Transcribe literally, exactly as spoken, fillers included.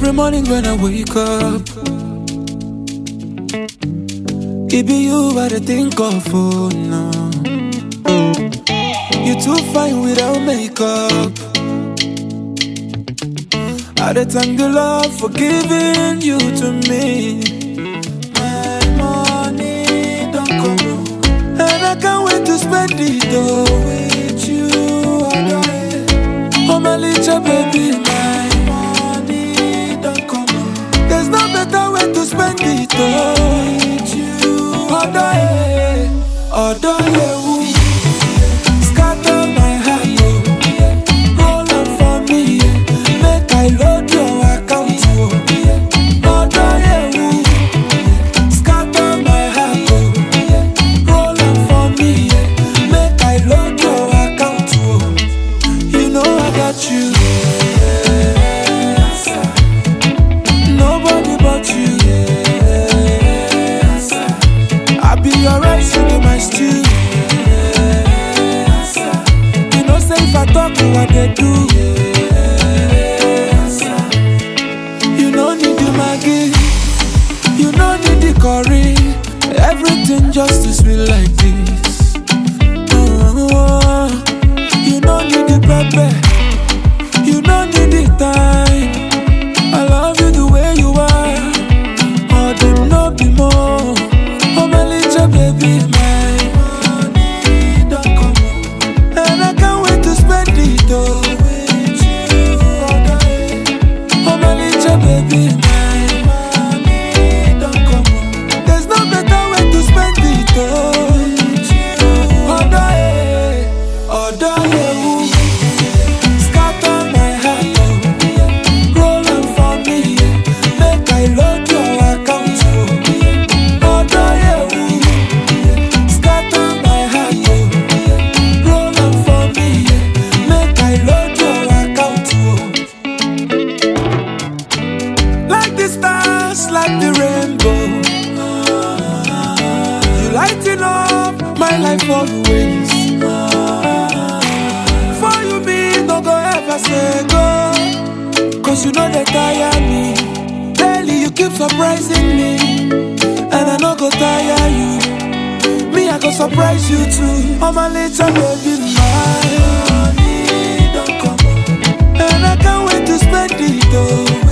Every morning when I wake up, it be you I dey think of, oh no. You too fine without makeup. I dey thank the Lord for giving you to me. My money don't come wrong, and I can't wait to spend it all with you. Oh my little baby, my money don't come wrong. There's no better way to spend it all with you. Odo ye, odo ye woo. Scatter my heart, oh. Roll up for me, yeah. Make I load your account, oh. Odo ye woo. Scatter my heart, oh. Roll up for me, yeah. Make I load your account, oh. You know I got you. Nobody but you. I be your rice, you be my stew. You know say if I talk, you what they do. You know need the Maggi, you know need the curry. Everything just to sweet like this. Oh, you know need the pepper, you know need the time. I love you the way you are. All them no be more. Oh my little baby, my money don't come on, and I can't wait to spend it all with you. Oh my little baby, my money don't come on. There's no better way to spend it all with you. Odo ye, odo ye woo. Scatter my heart, oh. Roll up for me, yeah. Make I load your account, oh. Odo ye woo. Scatter my heart, oh. Roll up for me, yeah. Make I load your account, oh. Like the stars, like the rainbow, you lighting up my life always. For you me, don't go ever say go, cause you know they tire me. Daily you keep surprising me, and I no go tire you. Me, I go surprise you too. Oh my little baby, my money don't come on, and I can't wait to spend it all